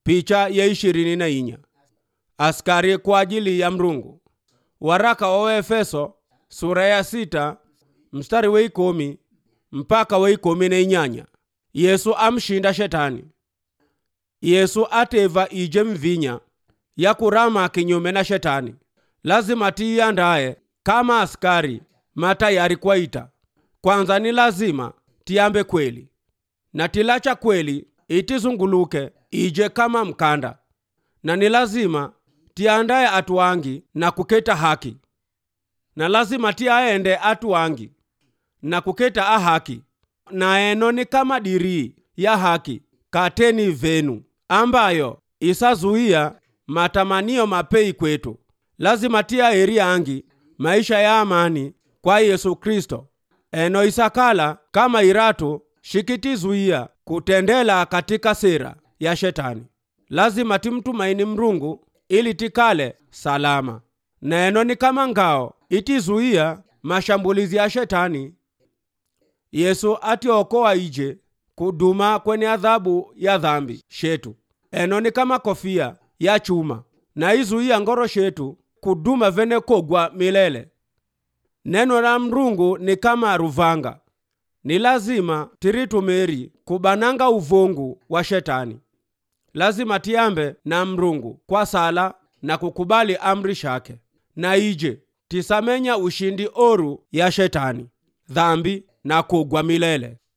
Picha ya 24. Askari kwa ajili ya mrungu. Waraka wa Efeso sura ya 6 mstari wa 10 mpaka wa 18. Yesu amshinda shetani. Yesu ateva ije mvinya ya kurama kinyume na shetani. Lazima tiandae kama askari matayari kwa ita. Kwanza ni lazima tiambe kweli, na tilacha kweli itizunguluke ije kama mkanda. Na ni lazima tiandae atuangi na kuketa haki. Na lazima tiaende atuangi na kuketa ahaki. Na eno ni kama diri ya haki kateni venu, ambayo isazuia matamanio mapei kwetu. Lazima tia eri angi maisha ya amani kwa Yesu Kristo. Eno isakala kama iratu shikitizuia kutendela katika sera ya shetani. Lazima timtumaini mrungu ili tikale salama. Na eno ni kama ngao itizuia mashambulizi ya shetani. Yesu atiokoa ije kuduma kwenye adhabu ya dhambi shetu. Eno ni kama kofia ya chuma na izuia ngoro shetu kuduma vene kogwa milele. Neno la mrungu ni kama ruvanga. Ni lazima tiritumeri kubananga uvungu wa shetani. Lazima tiambe na mrungu kwa sala na kukubali amri shake. Na ije tisamenya ushindi oru ya shetani, dhambi na kugwa milele.